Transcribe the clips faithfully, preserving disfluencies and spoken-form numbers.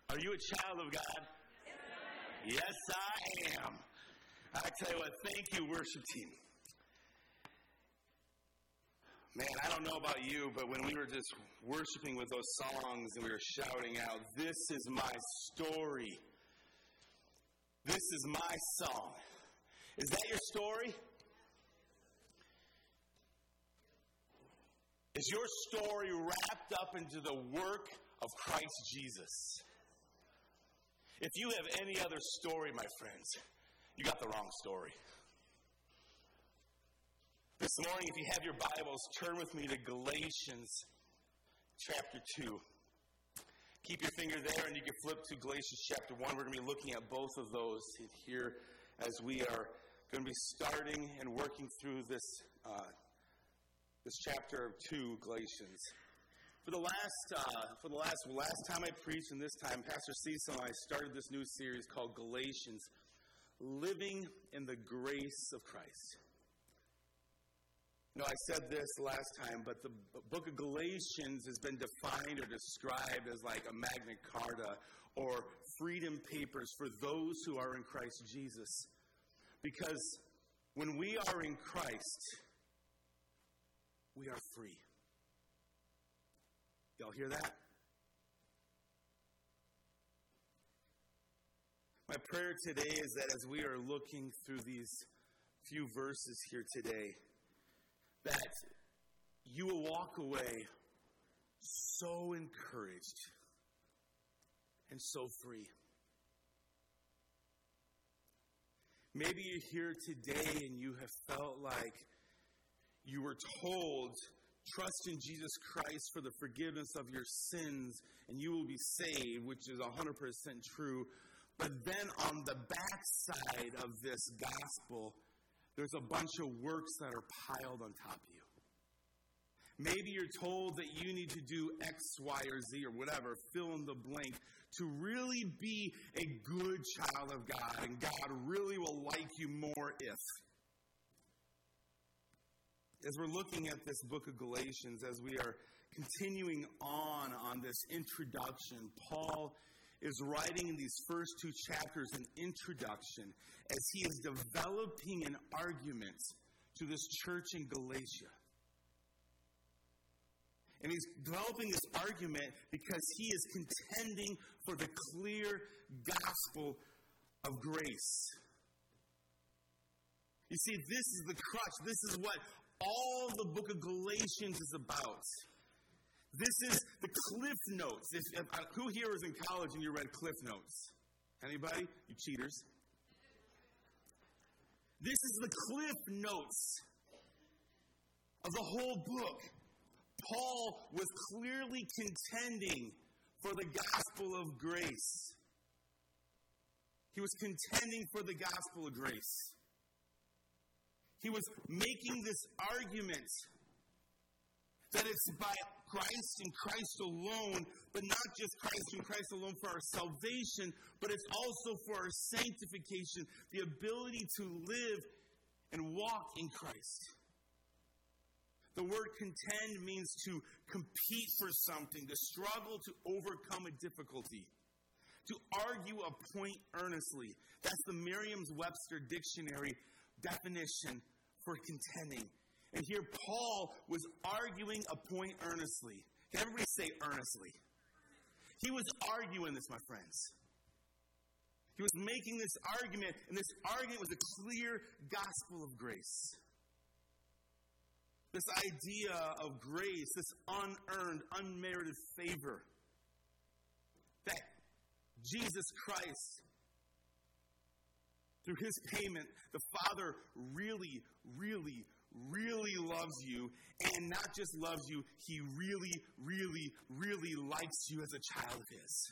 Are you a child of God? Yes, I am. I tell you what, thank you, worship team. Man, I don't know about you, but when we were just worshiping with those songs and we were shouting out, "This is my story. This is my song." Is that your story? Is your story wrapped up into the work of Christ Jesus? If you have any other story, my friends, you got the wrong story. This morning, if you have your Bibles, turn with me to Galatians chapter two. Keep your finger there, and you can flip to Galatians chapter one. We're going to be looking at both of those here as we are going to be starting and working through this uh, this chapter of two, Galatians. For the last uh, for the last well, last time I preached, and this time, Pastor Cecil and I started this new series called Galatians, Living in the Grace of Christ. You know, I said this last time, but the book of Galatians has been defined or described as like a Magna Carta or freedom papers for those who are in Christ Jesus. Because when we are in Christ, we are free. Y'all hear that? My prayer today is that as we are looking through these few verses here today, that you will walk away so encouraged and so free. Maybe you're here today and you have felt like you were told, trust in Jesus Christ for the forgiveness of your sins and you will be saved, which is one hundred percent true. But then on the backside of this gospel, there's a bunch of works that are piled on top of you. Maybe you're told that you need to do X, Y, or Z, or whatever, fill in the blank, to really be a good child of God, and God really will like you more if. As we're looking at this book of Galatians, as we are continuing on on this introduction, Paul is writing in these first two chapters an introduction as he is developing an argument to this church in Galatia. And he's developing this argument because he is contending for the clear gospel of grace. You see, this is the crux. This is what all the book of Galatians is about. This is the Cliff Notes. If, if, uh, who here was in college and you read Cliff Notes? Anybody? You cheaters. This is the Cliff Notes of the whole book. Paul was clearly contending for the gospel of grace. He was contending for the gospel of grace. He was making this argument that it's by Christ and Christ alone, but not just Christ and Christ alone for our salvation, but it's also for our sanctification, the ability to live and walk in Christ. The word contend means to compete for something, to struggle to overcome a difficulty, to argue a point earnestly. That's the Merriam-Webster dictionary definition for contending. And here Paul was arguing a point earnestly. Can everybody say earnestly? He was arguing this, my friends. He was making this argument, and this argument was a clear gospel of grace. This idea of grace, this unearned, unmerited favor that Jesus Christ, through his payment, the Father really, really, really loves you, and not just loves you, he really, really, really likes you as a child of his.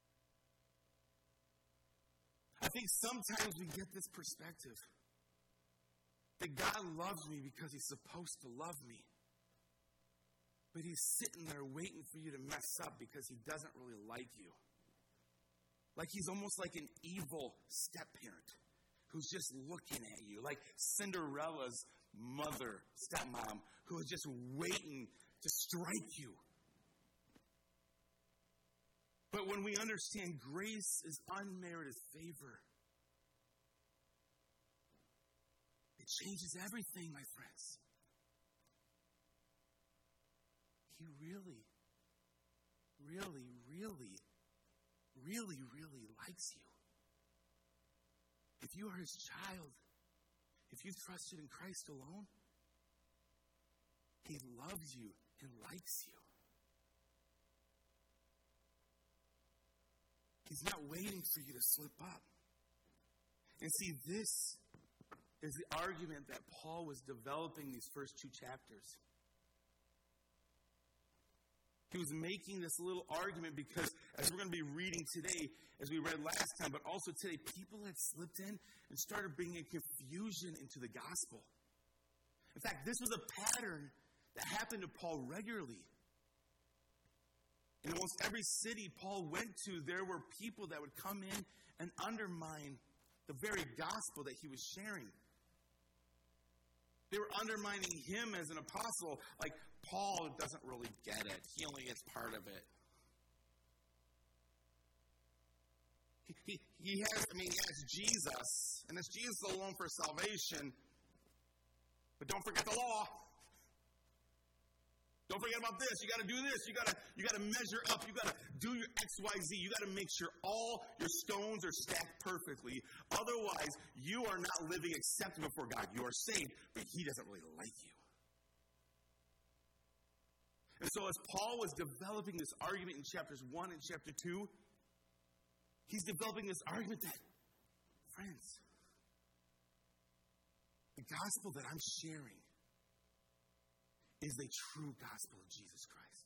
I think sometimes we get this perspective that God loves me because he's supposed to love me. But he's sitting there waiting for you to mess up because he doesn't really like you. Like he's almost like an evil step-parent who's just looking at you. Like Cinderella's mother, stepmom, who is just waiting to strike you. But But when we understand grace is unmerited favor, it changes everything, my friends. He really, really, really, really, really likes you. If you are his child, if you trusted in Christ alone, he loves you and likes you. He's not waiting for you to slip up. And see, this is the argument that Paul was developing these first two chapters. He was making this little argument because, as we're going to be reading today, as we read last time, but also today, people had slipped in and started bringing confusion into the gospel. In fact, this was a pattern that happened to Paul regularly. In almost every city Paul went to, there were people that would come in and undermine the very gospel that he was sharing. They were undermining him as an apostle. Like, Paul doesn't really get it. He only gets part of it. He, he, he has, I mean, he has Jesus, and it's Jesus alone for salvation. But don't forget the law. Don't forget about this. You got to do this. You got to you got to measure up. You got to do your X, Y, Z. You got to make sure all your stones are stacked perfectly. Otherwise, you are not living acceptable before God. You are saved, but he doesn't really like you. And so as Paul was developing this argument in chapters one and chapter two, he's developing this argument that, friends, the gospel that I'm sharing is the true gospel of Jesus Christ.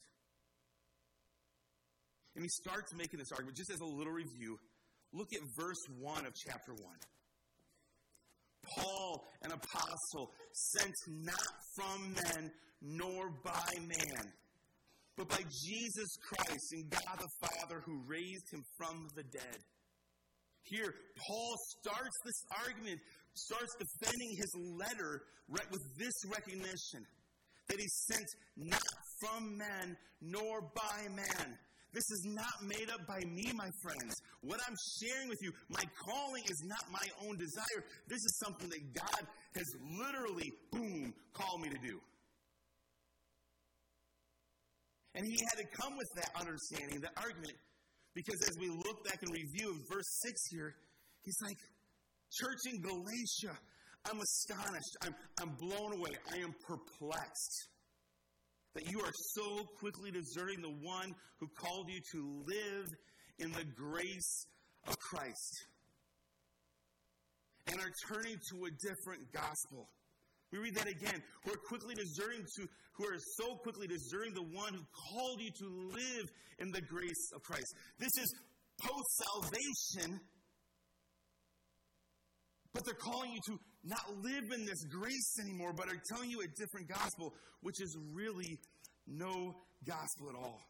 And he starts making this argument, just as a little review. Look at verse one of chapter one. Paul, an apostle, sent not from men, nor by man, but by Jesus Christ and God the Father who raised him from the dead. Here, Paul starts this argument, starts defending his letter right with this recognition, that he sent not from men, nor by man. This is not made up by me, my friends. What I'm sharing with you, my calling is not my own desire. This is something that God has literally, boom, called me to do. And he had to come with that understanding, that argument, because as we look back and review of verse six here, he's like, church in Galatia, I'm astonished. I'm, I'm blown away. I am perplexed that you are so quickly deserting the one who called you to live in the grace of Christ and are turning to a different gospel. We read that again. Who are quickly deserting to, who are so quickly deserting the one who called you to live in the grace of Christ. This is post-salvation, but they're calling you to not live in this grace anymore, but are telling you a different gospel, which is really no gospel at all.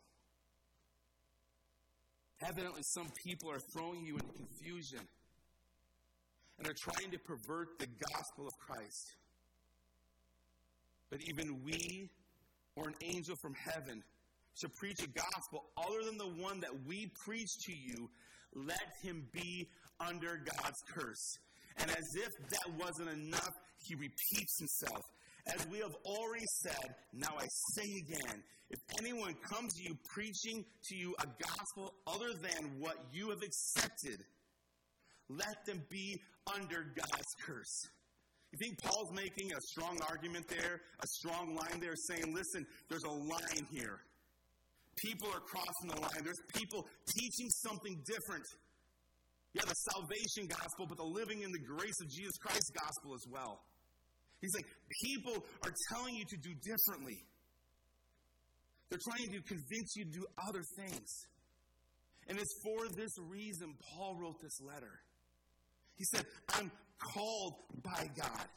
Evidently, some people are throwing you into confusion and are trying to pervert the gospel of Christ. But even we or an angel from heaven should preach a gospel other than the one that we preach to you, let him be under God's curse. And as if that wasn't enough, he repeats himself. As we have already said, now I say again, if anyone comes to you preaching to you a gospel other than what you have accepted, let them be under God's curse. You think Paul's making a strong argument there, a strong line there, saying, listen, there's a line here. People are crossing the line. There's people teaching something different. Yeah, the salvation gospel, but the living in the grace of Jesus Christ gospel as well. He's like, people are telling you to do differently. They're trying to convince you to do other things. And it's for this reason Paul wrote this letter. He said, I'm called by God.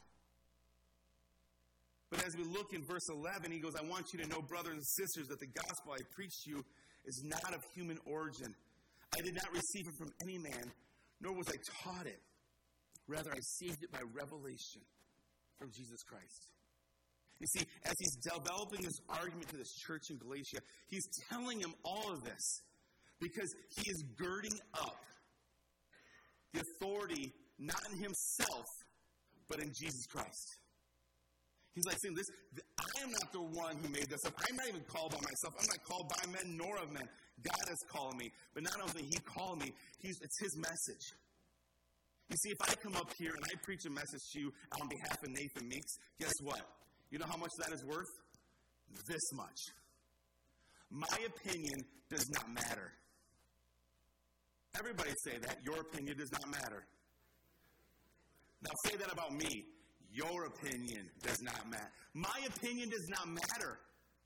But as we look in verse eleven, he goes, I want you to know, brothers and sisters, that the gospel I preach to you is not of human origin. I did not receive it from any man, nor was I taught it. Rather, I received it by revelation from Jesus Christ. You see, as he's developing this argument to this church in Galatia, he's telling them all of this. Because he is girding up the authority not in himself, but in Jesus Christ. He's like saying, "This, I am not the one who made this up. I'm not even called by myself. I'm not called by men nor of men. God has called me. But not only he called me, he's, it's his message. You see, if I come up here and I preach a message to you on behalf of Nathan Meeks, guess what? You know how much that is worth? This much. My opinion does not matter. Everybody say that. Your opinion does not matter. Now say that about me. Your opinion does not matter. My opinion does not matter.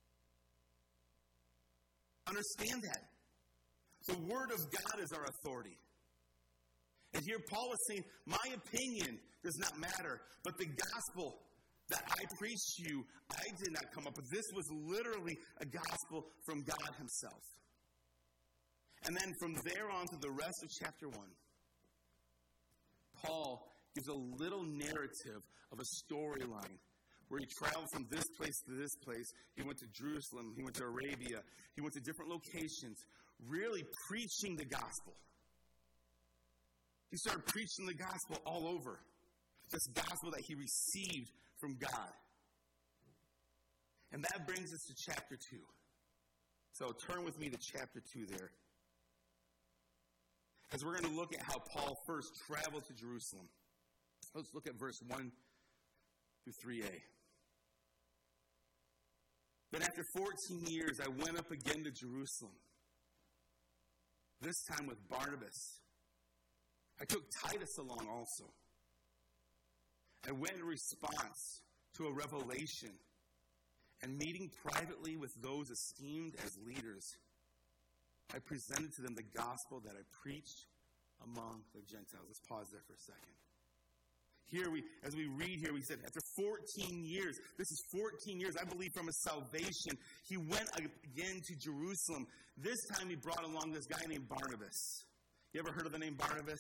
Understand that. The Word of God is our authority. And here Paul is saying, my opinion does not matter, but the gospel that I preach to you, I did not come up with. This was literally a gospel from God himself. And then from there on to the rest of chapter one, Paul gives a little narrative of a storyline where he traveled from this place to this place. He went to Jerusalem. He went to Arabia. He went to different locations, really preaching the gospel. He started preaching the gospel all over. This gospel that he received from God. And that brings us to chapter two. So turn with me to chapter two there. As we're going to look at how Paul first traveled to Jerusalem. Let's look at verse one through three a. Then after fourteen years, I went up again to Jerusalem, this time with Barnabas. I took Titus along also. I went in response to a revelation, and meeting privately with those esteemed as leaders, I presented to them the gospel that I preached among the Gentiles. Let's pause there for a second. Here we, as we read here, we said after fourteen years, this is fourteen years, I believe, from his salvation, he went again to Jerusalem. This time he brought along this guy named Barnabas. You ever heard of the name Barnabas?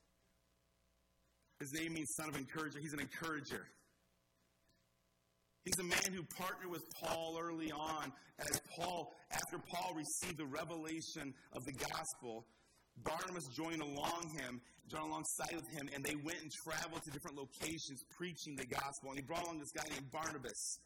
His name means son of encourager. He's an encourager. He's a man who partnered with Paul early on as Paul, after Paul received the revelation of the gospel, Barnabas joined along him, joined alongside with him, and they went and traveled to different locations preaching the gospel. And he brought along this guy named Barnabas.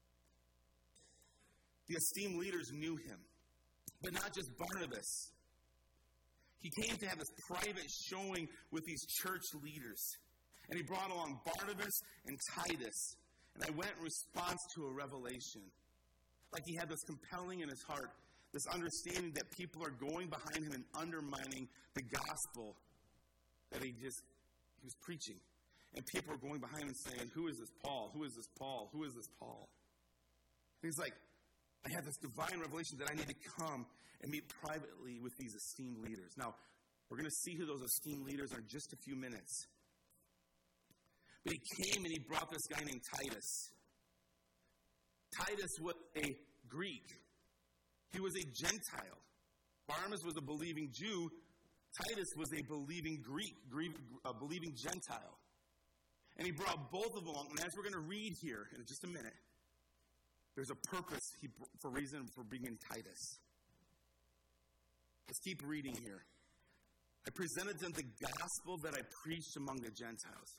The esteemed leaders knew him. But not just Barnabas. He came to have this private showing with these church leaders. And he brought along Barnabas and Titus. And I went in response to a revelation. Like he had this compelling in his heart, this understanding that people are going behind him and undermining the gospel that he just, he was preaching. And people are going behind him saying, who is this Paul? Who is this Paul? Who is this Paul? And he's like, I had this divine revelation that I need to come and meet privately with these esteemed leaders. Now, we're going to see who those esteemed leaders are in just a few minutes. But he came and he brought this guy named Titus. Titus was a Greek. He was a Gentile. Barnabas was a believing Jew. Titus was a believing Greek, a believing Gentile. And he brought both of them along. And as we're going to read here in just a minute, there's a purpose he, for reason for bringing Titus. Let's keep reading here. I presented them the gospel that I preached among the Gentiles.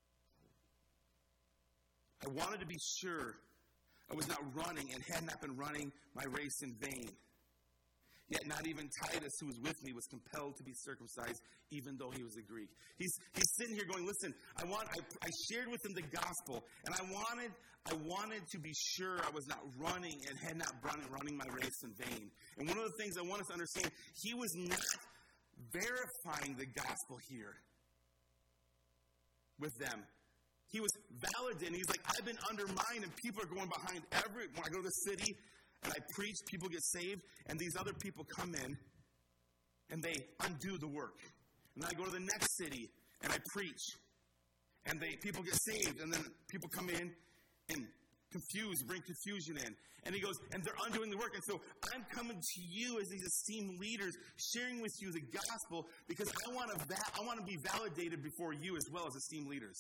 I wanted to be sure I was not running and had not been running my race in vain. Yet not even Titus, who was with me, was compelled to be circumcised, even though he was a Greek. He's, he's sitting here going, listen, I want I, I shared with him the gospel, and I wanted I wanted to be sure I was not running and had not run, running my race in vain. And one of the things I want us to understand, he was not verifying the gospel here with them. He was validating. He's like, I've been undermined, and people are going behind every, when I go to the city, and I preach, people get saved, and these other people come in, and they undo the work. And then I go to the next city, and I preach, and they people get saved, and then people come in and confuse, bring confusion in. And he goes, and they're undoing the work. And so I'm coming to you as these esteemed leaders, sharing with you the gospel, because I want to va- I want to be validated before you as well as esteemed leaders.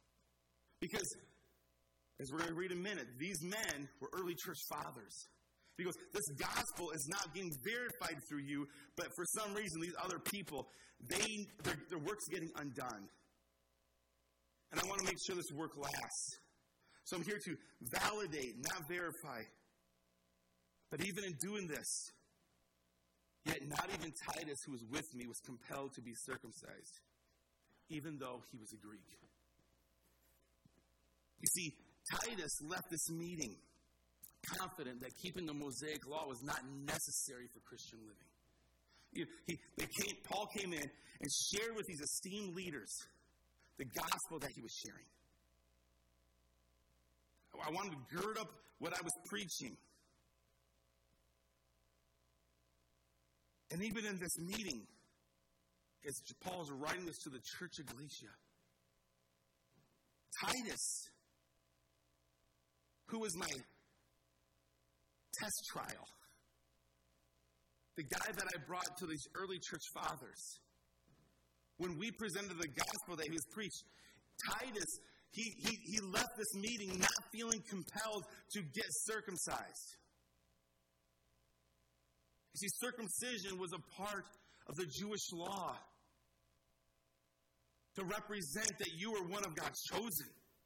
Because, as we're going to read in a minute, these men were early church fathers. He goes, this gospel is not getting verified through you, but for some reason, these other people, they their, their work's getting undone. And I want to make sure this work lasts. So I'm here to validate, not verify. But even in doing this, yet not even Titus, who was with me, was compelled to be circumcised, even though he was a Greek. You see, Titus left this meeting confident that keeping the Mosaic law was not necessary for Christian living. He, he, they came, Paul came in and shared with these esteemed leaders the gospel that he was sharing. I wanted to gird up what I was preaching. And even in this meeting, as Paul is writing this to the church of Galatia, Titus, who was my test trial, the guy that I brought to these early church fathers, when we presented the gospel that he was preached, Titus, he, he, he left this meeting not feeling compelled to get circumcised. You see, circumcision was a part of the Jewish law to represent that you were one of God's chosen.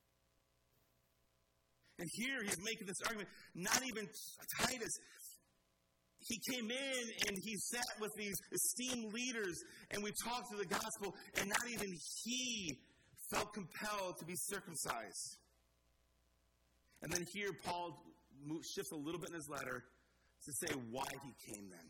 And here he's making this argument, not even Titus. He came in and he sat with these esteemed leaders and we talked to the gospel, and not even he felt compelled to be circumcised. And then here Paul shifts a little bit in his letter to say why he came then.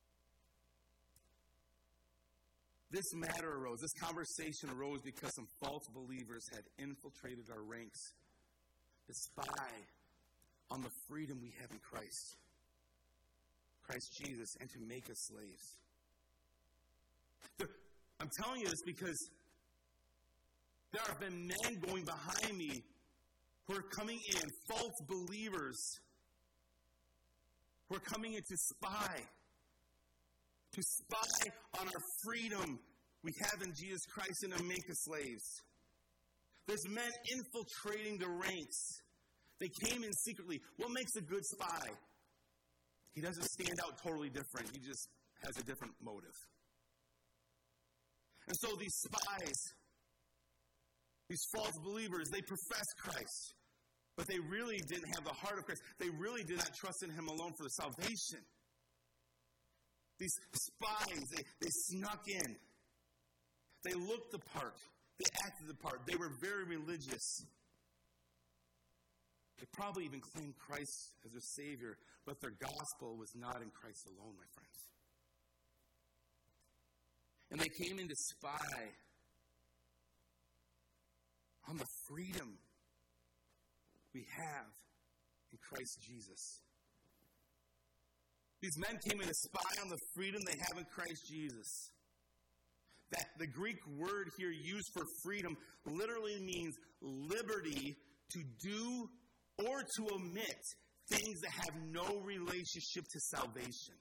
This matter arose, this conversation arose because some false believers had infiltrated our ranks to spy on the freedom we have in Christ, Christ Jesus, and to make us slaves. I'm telling you this because there have been men going behind me who are coming in, false believers, who are coming in to spy, to spy on our freedom we have in Jesus Christ and to make us slaves. There's men infiltrating the ranks. They came in secretly. What makes a good spy? He doesn't stand out totally different. He just has a different motive. And so these spies, these false believers, they profess Christ, but they really didn't have the heart of Christ. They really did not trust in him alone for the salvation. These spies, they, they snuck in. They looked the part. They acted the part. They were very religious. They probably even claimed Christ as their Savior, but their gospel was not in Christ alone, my friends. And they came in to spy on the freedom we have in Christ Jesus. These men came in to spy on the freedom they have in Christ Jesus. That the Greek word here used for freedom literally means liberty to do or to omit things that have no relationship to salvation.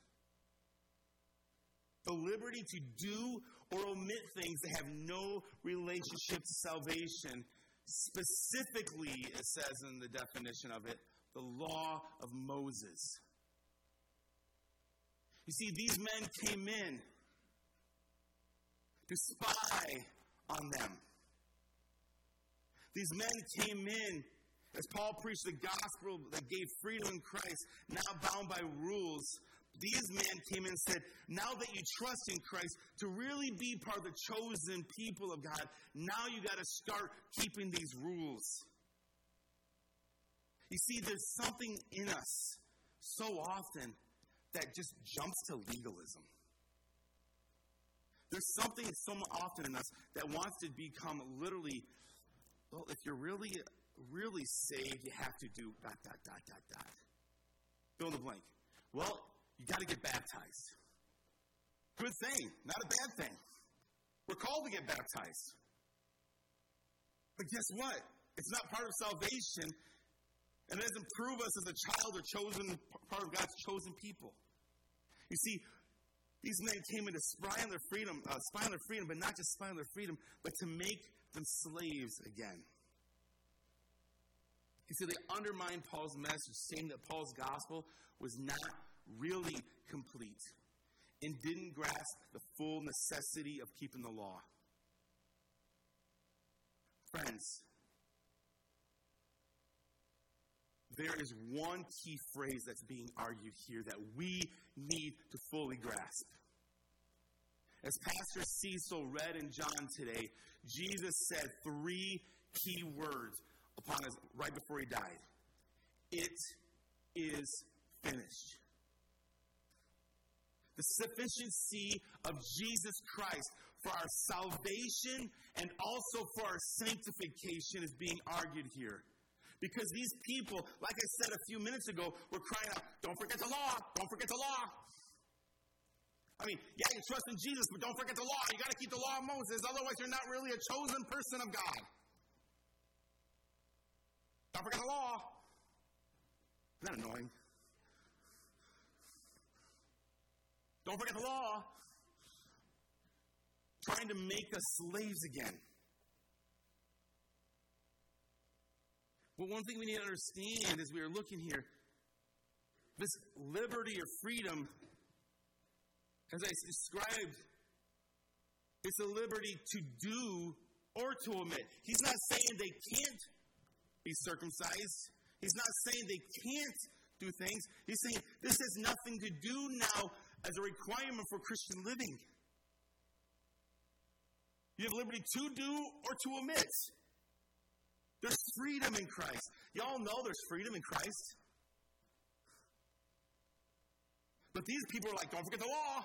The liberty to do or omit things that have no relationship to salvation. Specifically, it says in the definition of it, the law of Moses. You see, these men came in to spy on them. These men came in, as Paul preached the gospel that gave freedom in Christ, now bound by rules. These men came in and said, now that you trust in Christ, to really be part of the chosen people of God, now you got to start keeping these rules. You see, there's something in us so often that just jumps to legalism. There's something so often in us that wants to become literally, well, if you're really, really saved, you have to do dot, dot, dot, dot, dot. Fill in the blank. Well, you got to get baptized. Good thing, not a bad thing. We're called to get baptized. But guess what? It's not part of salvation, and it doesn't prove us as a child or chosen, part of God's chosen people. You see, these men came in to spy on their freedom, uh, spy on their freedom, but not just spy on their freedom, but to make them slaves again. You see, they undermined Paul's message, saying that Paul's gospel was not really complete and didn't grasp the full necessity of keeping the law. Friends, there is one key phrase that's being argued here that we need to fully grasp. As Pastor Cecil read in John today, Jesus said three key words upon his, right before he died. It is finished. The sufficiency of Jesus Christ for our salvation and also for our sanctification is being argued here. Because these people, like I said a few minutes ago, were crying out, don't forget the law, don't forget the law. I mean, yeah, you trust in Jesus, but don't forget the law. You got to keep the law of Moses, otherwise you're not really a chosen person of God. Don't forget the law. Isn't that annoying? Don't forget the law. Trying to make us slaves again. But one thing we need to understand as we are looking here, this liberty or freedom, as I described, it's a liberty to do or to omit. He's not saying they can't be circumcised. He's not saying they can't do things. He's saying this has nothing to do now as a requirement for Christian living. You have liberty to do or to omit. There's freedom in Christ. Y'all know there's freedom in Christ. But these people are like, don't forget the law.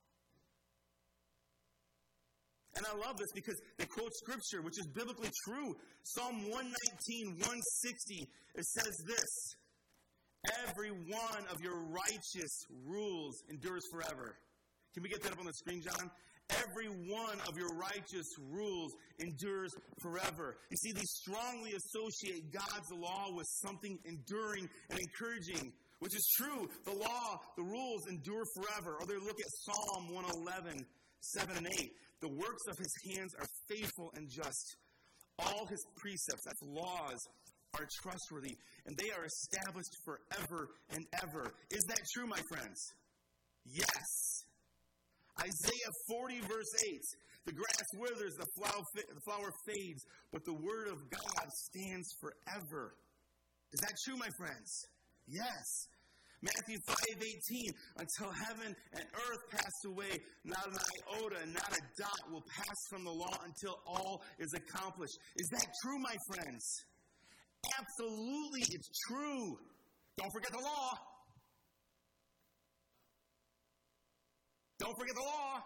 And I love this because they quote scripture, which is biblically true. Psalm one nineteen, one sixty, it says this: every one of your righteous rules endures forever. Can we get that up on the screen, John? Every one of your righteous rules endures forever. You see, these strongly associate God's law with something enduring and encouraging, which is true. The law, the rules endure forever. Or they look at Psalm one eleven, seven and eight. The works of his hands are faithful and just. All his precepts, that's laws, are trustworthy, and they are established forever and ever. Is that true, my friends? Yes. Isaiah forty, verse eight. The grass withers, the flower, the flower fades, but the word of God stands forever. Is that true, my friends? Yes. Matthew five eighteen. Until heaven and earth pass away, not an iota and not a dot will pass from the law until all is accomplished. Is that true, my friends? Absolutely, it's true. Don't forget the law. Don't forget the law.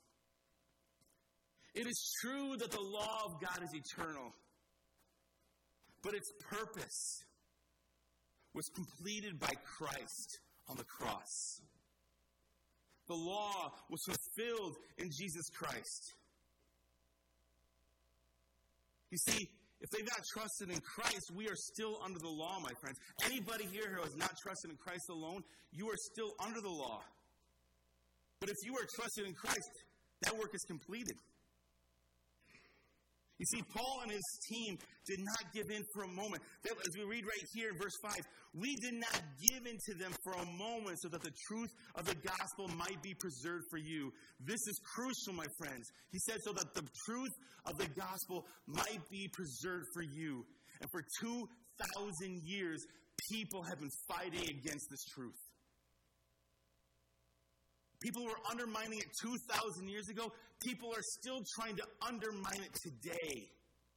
It is true that the law of God is eternal, but its purpose was completed by Christ on the cross. The law was fulfilled in Jesus Christ. You see, if they've not trusted in Christ, we are still under the law, my friends. Anybody here who has not trusted in Christ alone, you are still under the law. But if you are trusted in Christ, that work is completed. You see, Paul and his team did not give in for a moment. As we read right here in verse five, we did not give in to them for a moment so that the truth of the gospel might be preserved for you. This is crucial, my friends. He said so that the truth of the gospel might be preserved for you. And for two thousand years, people have been fighting against this truth. People were undermining it two thousand years ago. People are still trying to undermine it today.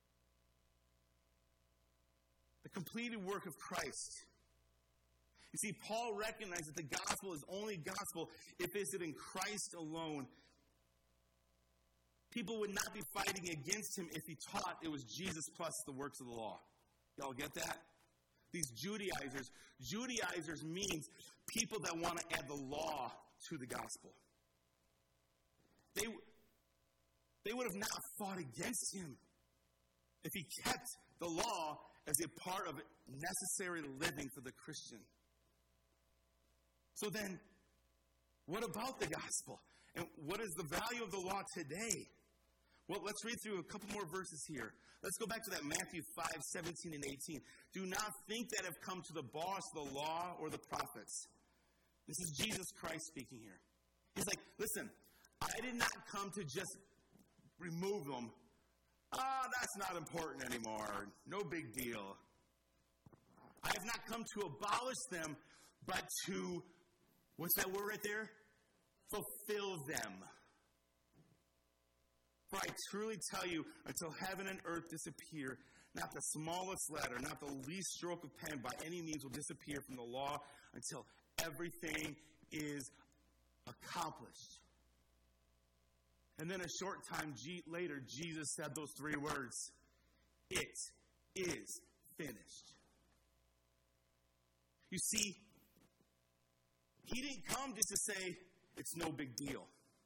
The completed work of Christ. You see, Paul recognized that the gospel is only gospel if it's in Christ alone. People would not be fighting against him if he taught it was Jesus plus the works of the law. Y'all get that? These Judaizers. Judaizers means people that want to add the law to the gospel. They, they would have not fought against him if he kept the law as a part of necessary living for the Christian. So then, what about the gospel? And what is the value of the law today? Well, let's read through a couple more verses here. Let's go back to that Matthew five, seventeen and eighteen. Do not think that I've come to abolish the law or the prophets. This is Jesus Christ speaking here. He's like, listen, I did not come to just remove them. Ah, oh, that's not important anymore. No big deal. I have not come to abolish them, but to, what's that word right there? Fulfill them. For I truly tell you, until heaven and earth disappear, not the smallest letter, not the least stroke of pen by any means will disappear from the law until everything is accomplished. And then a short time G- later, Jesus said those three words, it is finished. You see, he didn't come just to say, it's no big deal.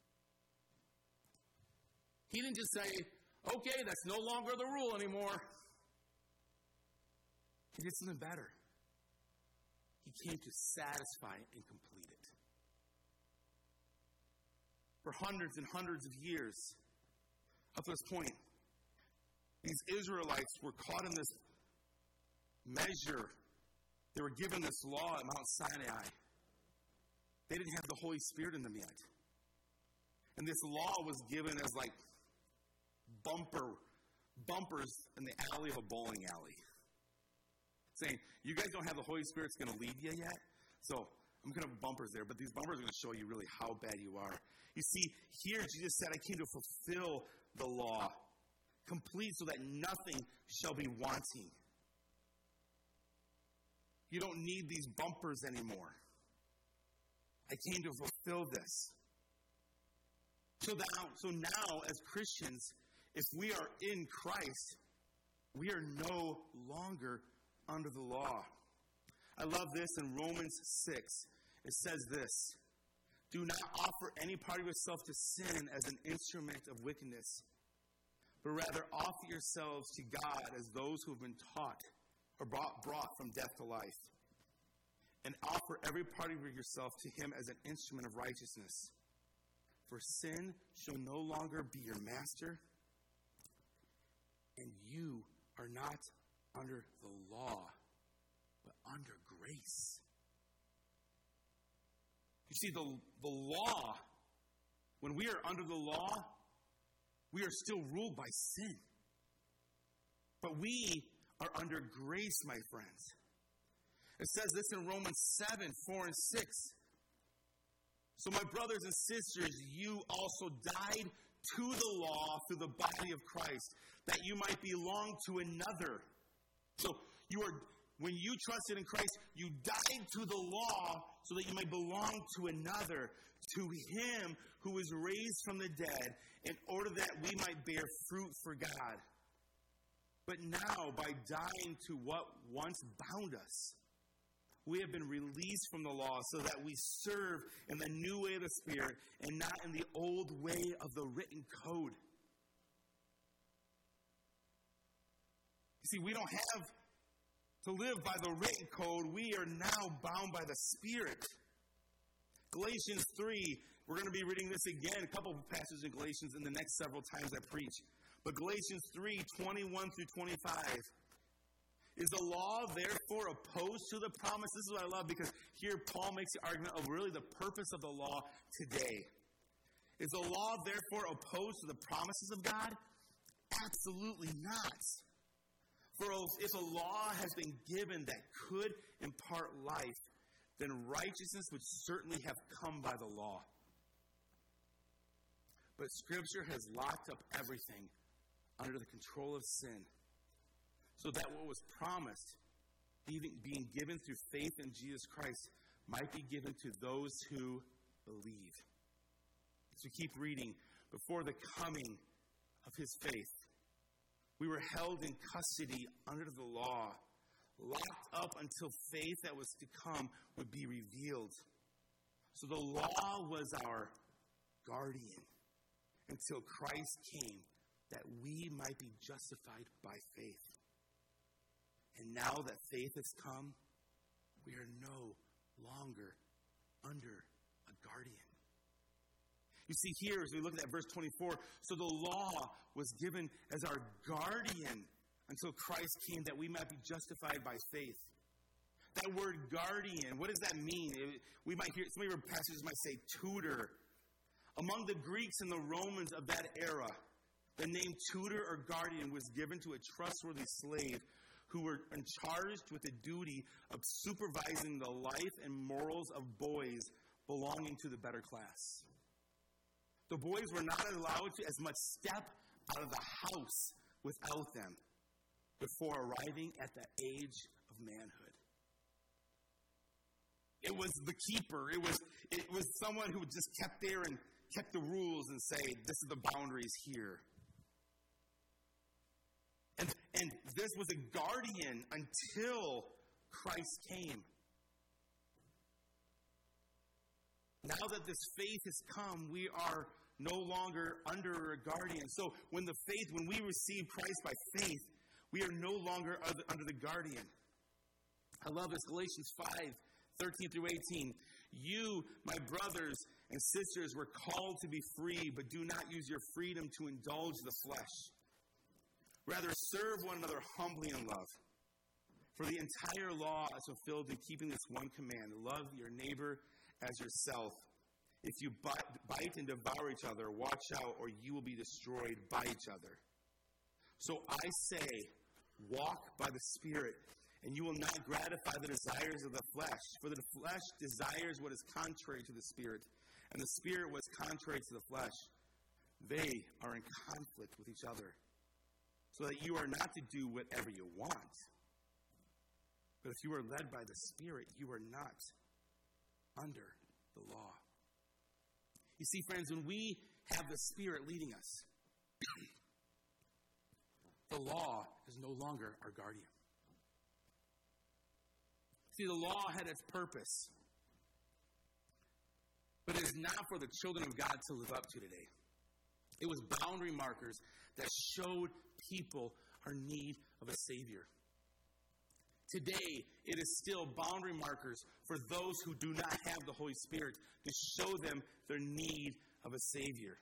He didn't just say, okay, that's no longer the rule anymore. He did something better. He came to satisfy and complete it. For hundreds and hundreds of years, up to this point, these Israelites were caught in this measure. They were given this law at Mount Sinai. They didn't have the Holy Spirit in them yet. And this law was given as like bumper, bumpers in the alley of a bowling alley. Saying, you guys don't have the Holy Spirit that's going to lead you yet. So I'm going to have bumpers there, but these bumpers are going to show you really how bad you are. You see, here Jesus said, I came to fulfill the law, complete so that nothing shall be wanting. You don't need these bumpers anymore. I came to fulfill this. So now, so now, as Christians, if we are in Christ, we are no longer under the law. I love this in Romans six. It says this, do not offer any part of yourself to sin as an instrument of wickedness, but rather offer yourselves to God as those who have been taught or brought, brought from death to life, and offer every part of yourself to him as an instrument of righteousness. For sin shall no longer be your master, and you are not under the law, but under grace. You see, the, the law, when we are under the law, we are still ruled by sin. But we are under grace, my friends. It says this in Romans seven, four and six. So my brothers and sisters, you also died to the law through the body of Christ, that you might belong to another. So you are, when you trusted in Christ, you died to the law so that you might belong to another, to him who was raised from the dead, in order that we might bear fruit for God. But now, by dying to what once bound us, we have been released from the law so that we serve in the new way of the Spirit and not in the old way of the written code. You see, we don't have to live by the written code. We are now bound by the Spirit. Galatians three, we're going to be reading this again, a couple of passages in Galatians in the next several times I preach. But Galatians three, twenty-one through twenty-five. Is the law therefore opposed to the promise? This is what I love, because here Paul makes the argument of really the purpose of the law today. Is the law therefore opposed to the promises of God? Absolutely not. For if a law has been given that could impart life, then righteousness would certainly have come by the law. But Scripture has locked up everything under the control of sin, so that what was promised, even being given through faith in Jesus Christ, might be given to those who believe. As we keep reading, before the coming of his faith, we were held in custody under the law, locked up until faith that was to come would be revealed. So the law was our guardian until Christ came, that we might be justified by faith. And now that faith has come, we are no longer under a guardian. You see here, as we look at that verse twenty-four, so the law was given as our guardian until Christ came that we might be justified by faith. That word guardian, what does that mean? It, we might hear, some of your passages might say tutor. Among the Greeks and the Romans of that era, the name tutor or guardian was given to a trustworthy slave who were charged with the duty of supervising the life and morals of boys belonging to the better class. The boys were not allowed to as much step out of the house without them before arriving at the age of manhood. It was the keeper. It was, it was someone who just kept there and kept the rules and say, this is the boundaries here. And, and this was a guardian until Christ came. Now that this faith has come, we are no longer under a guardian. So when the faith, when we receive Christ by faith, we are no longer under the guardian. I love this, Galatians five, thirteen through eighteen. You, my brothers and sisters, were called to be free, but do not use your freedom to indulge the flesh. Rather, serve one another humbly in love. For the entire law is fulfilled in keeping this one command: love your neighbor as yourself. If you bite and devour each other, watch out, or you will be destroyed by each other. So I say, walk by the Spirit, and you will not gratify the desires of the flesh. For the flesh desires what is contrary to the Spirit, and the Spirit what is contrary to the flesh. They are in conflict with each other, so that you are not to do whatever you want. But if you are led by the Spirit, you are not under the law. You see, friends, when we have the Spirit leading us, the law is no longer our guardian. See, the law had its purpose, but it is not for the children of God to live up to today. It was boundary markers that showed people our need of a Savior. Today, it is still boundary markers for those who do not have the Holy Spirit to show them their need of a Savior.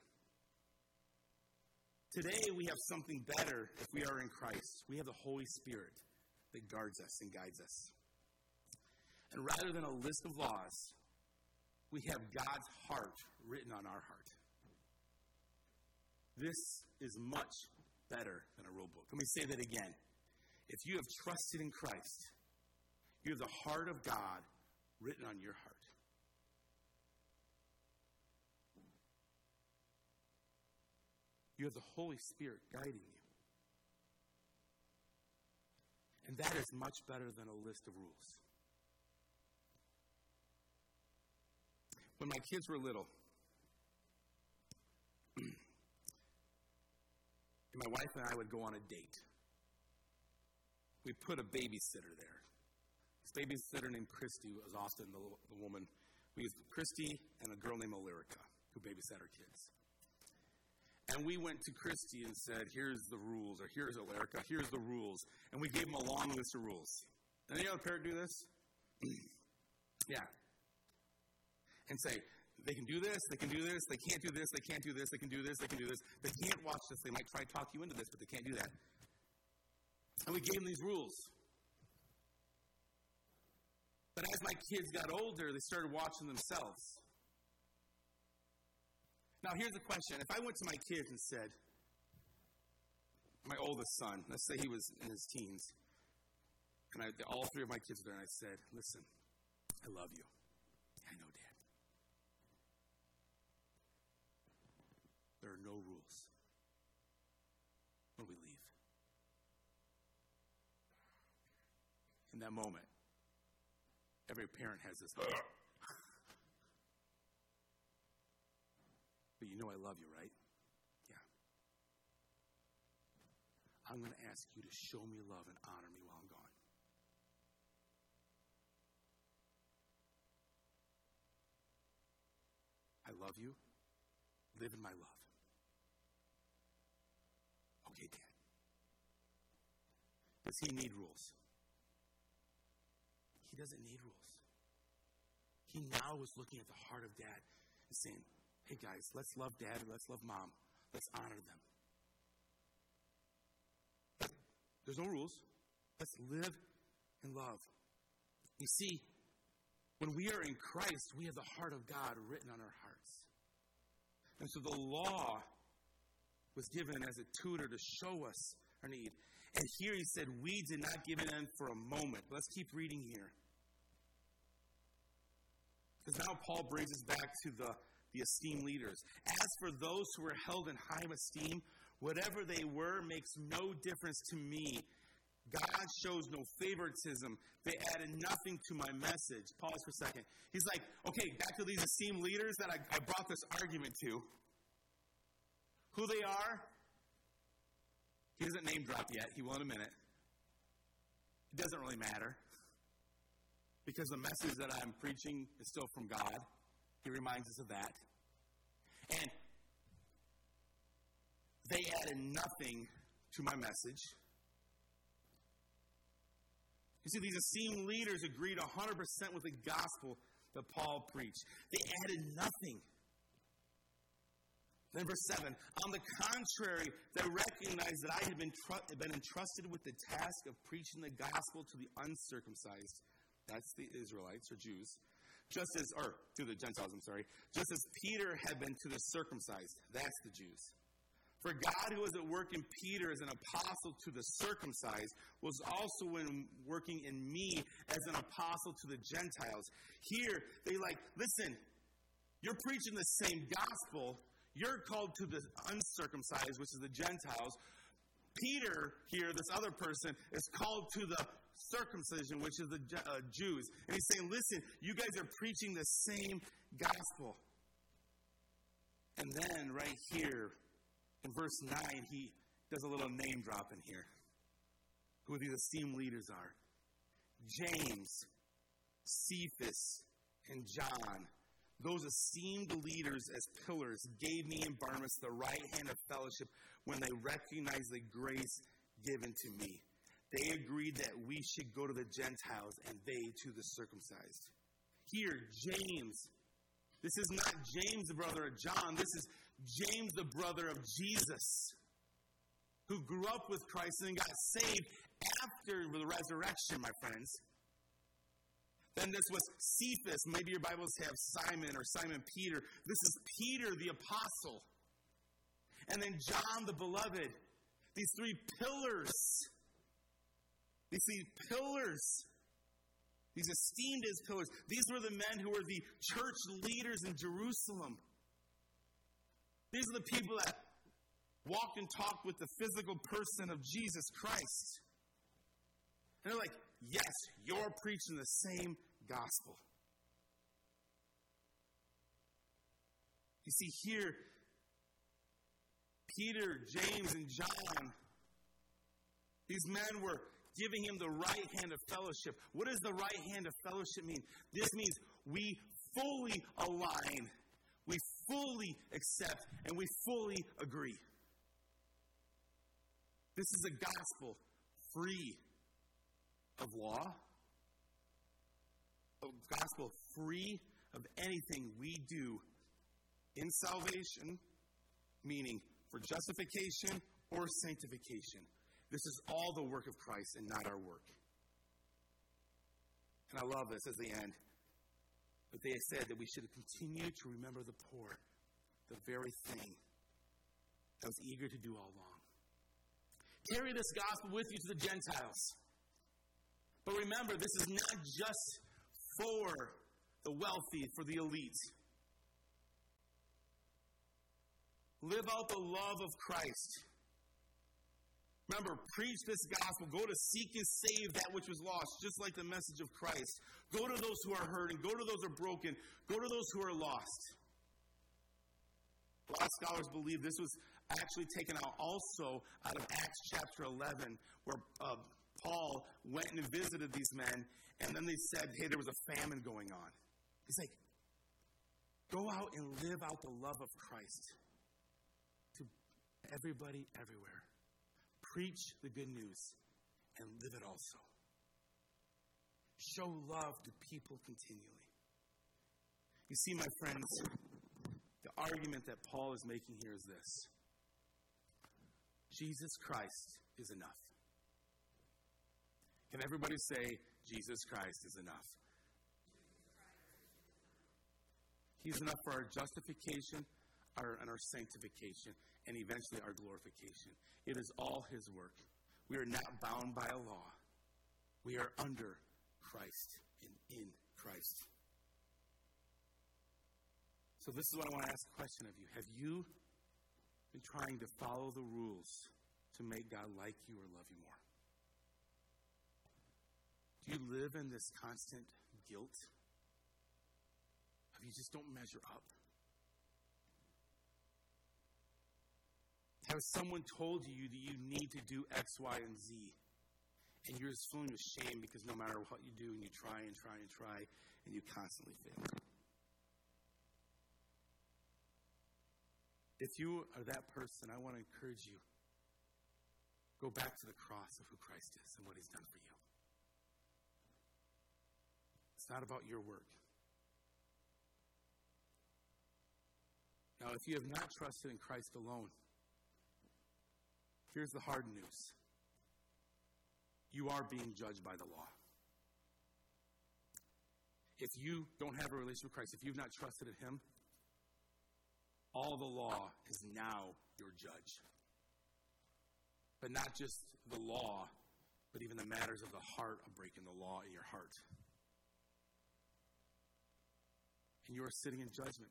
Today, we have something better if we are in Christ. We have the Holy Spirit that guards us and guides us. And rather than a list of laws, we have God's heart written on our heart. This is much better than a rule book. Let me say that again. If you have trusted in Christ, you have the heart of God written on your heart. You have the Holy Spirit guiding you. And that is much better than a list of rules. When my kids were little, my wife and I would go on a date. We put a babysitter there. This babysitter named Christy was often the, the woman. We used Christy and a girl named Alerica who babysat our kids. And we went to Christy and said, here's the rules, or here's Alerica, here's the rules. And we gave them a long list of rules. Any other parent do this? Yeah. And say, they can do this, they can do this, they can't do this, they can't do this, they can do this, they can do this. They can't watch this, they might try to talk you into this, but they can't do that. And we gave them these rules. But as my kids got older, they started watching themselves. Now, here's the question. If I went to my kids and said, my oldest son, let's say he was in his teens, and I, all three of my kids were there, and I said, listen, I love you. I know, Dad. There are no rules when we leave. In that moment, every parent has this, but you know I love you, right? Yeah. I'm going to ask you to show me love and honor me while I'm gone. I love you. Live in my love. Okay, Dad. Does he need rules? He doesn't need rules. He now is looking at the heart of Dad and saying, Hey guys, let's love dad and let's love mom. Let's honor them. There's no rules. Let's live in love. You see, when we are in Christ, we have the heart of God written on our hearts. And so the law was given as a tutor to show us our need. And here he said, we did not give it in for a moment. Let's keep reading here. Because now Paul brings us back to the, the esteemed leaders. As for those who were held in high esteem, whatever they were makes no difference to me. God shows no favoritism. They added nothing to my message. Pause for a second. He's like, okay, back to these esteemed leaders that I, I brought this argument to. Who they are, he doesn't name drop yet. He will in a minute. It doesn't really matter. Because the message that I'm preaching is still from God. He reminds us of that. And they added nothing to my message. You see, these esteemed leaders agreed one hundred percent with the gospel that Paul preached. They added nothing. Then verse seven, on the contrary, they recognized that I had been, tr- been entrusted with the task of preaching the gospel to the uncircumcised. That's the Israelites or Jews. Just as, or to the Gentiles, I'm sorry. Just as Peter had been to the circumcised. That's the Jews. For God, who was at work in Peter as an apostle to the circumcised, was also in working in me as an apostle to the Gentiles. Here, they like, listen, you're preaching the same gospel. You're called to the uncircumcised, which is the Gentiles. Peter here, this other person, is called to the circumcision, which is the uh, Jews. And he's saying, listen, you guys are preaching the same gospel. And then right here, in verse nine, he does a little name drop in here. Who these esteemed leaders are. James, Cephas, and John. Those esteemed leaders as pillars gave me and Barnabas the right hand of fellowship when they recognized the grace given to me. They agreed that we should go to the Gentiles and they to the circumcised. Here, James. This is not James, the brother of John. This is James, the brother of Jesus, who grew up with Christ and got saved after the resurrection, my friends. Then this was Cephas. Maybe your Bibles have Simon or Simon Peter. This is Peter, the apostle. And then John, the beloved. These three pillars. These three pillars. These esteemed as pillars. These were the men who were the church leaders in Jerusalem. These are the people that walked and talked with the physical person of Jesus Christ. And they're like, yes, you're preaching the same gospel. You see here, Peter, James, and John, these men were giving him the right hand of fellowship. What does the right hand of fellowship mean? This means we fully align, we fully accept, and we fully agree. This is a gospel free of law, a gospel free of anything we do in salvation, meaning for justification or sanctification. This is all the work of Christ and not our work. And I love this as the end. But they said that we should continue to remember the poor, the very thing I was eager to do all along. Carry this gospel with you to the Gentiles. But remember, this is not just for the wealthy, for the elite. Live out the love of Christ. Remember, preach this gospel. Go to seek and save that which was lost, just like the message of Christ. Go to those who are hurting. Go to those who are broken. Go to those who are lost. A lot of scholars believe this was actually taken out also out of Acts chapter eleven, where uh, Paul went and visited these men, and then they said, hey, there was a famine going on. He's like, go out and live out the love of Christ to everybody, everywhere. Preach the good news and live it also. Show love to people continually. You see, my friends, The argument that Paul is making here is this: Jesus Christ is enough. Can everybody say, Jesus Christ is enough? He's enough for our justification our, and our sanctification, and eventually our glorification. It is all his work. We are not bound by a law. We are under Christ and in Christ. So this is what I want to ask a question of you. Have you been trying to follow the rules to make God like you or love you more? Do you live in this constant guilt? Of you just don't measure up? Has someone told you that you need to do X, Y, and Z, and you're just feeling ashamed because no matter what you do, and you try and try and try, and you constantly fail? If you are that person, I want to encourage you, go back to the cross of who Christ is and what he's done for you. It's not about your work. Now, if you have not trusted in Christ alone, here's the hard news. You are being judged by the law. If you don't have a relationship with Christ, if you've not trusted in him, all the law is now your judge. But not just the law, but even the matters of the heart of breaking the law in your heart. And you are sitting in judgment.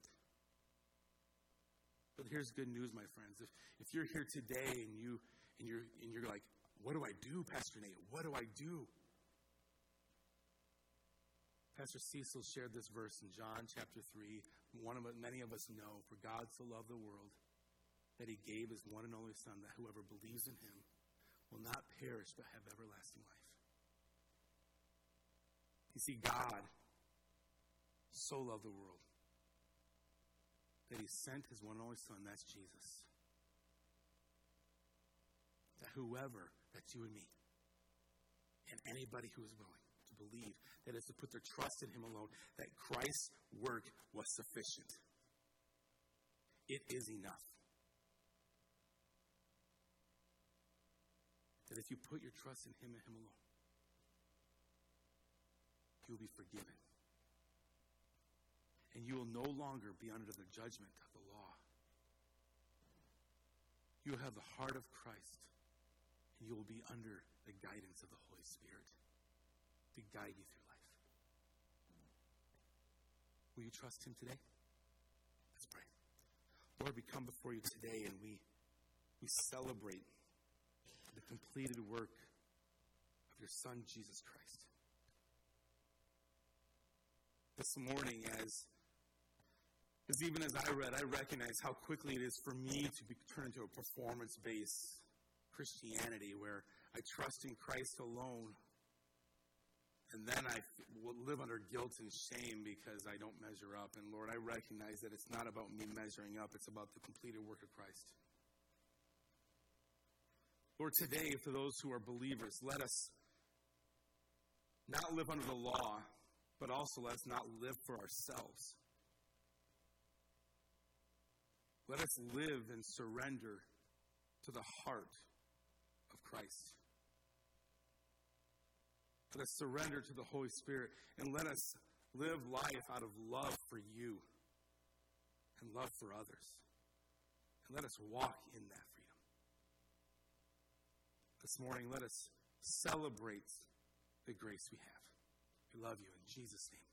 But here's good news, my friends. If if you're here today and you and you're and you're like, what do I do, Pastor Nate? What do I do? Pastor Cecil shared this verse in John chapter three. One of many of us know, for God so loved the world that he gave his one and only Son, that whoever believes in him will not perish but have everlasting life. You see, God so loved the world that he sent his one and only Son, that's Jesus. That whoever, that's you and me, and anybody who is willing to believe, that is to put their trust in him alone, that Christ's work was sufficient. It is enough. That if you put your trust in him and him alone, you will be forgiven. And you will no longer be under the judgment of the law. You will have the heart of Christ, and you will be under the guidance of the Holy Spirit to guide you through life. Will you trust him today? Let's pray. Lord, we come before you today and we, we celebrate the completed work of your Son, Jesus Christ. This morning, as, as even as I read, I recognize how quickly it is for me to be turned into a performance-based Christianity where I trust in Christ alone. And then I will live under guilt and shame because I don't measure up. And Lord, I recognize that it's not about me measuring up. It's about the completed work of Christ. Lord, today, for those who are believers, let us not live under the law, but also let us not live for ourselves. Let us live and surrender to the heart of Christ. Let us surrender to the Holy Spirit, and let us live life out of love for you and love for others. And let us walk in that freedom. This morning, let us celebrate the grace we have. We love you in Jesus' name.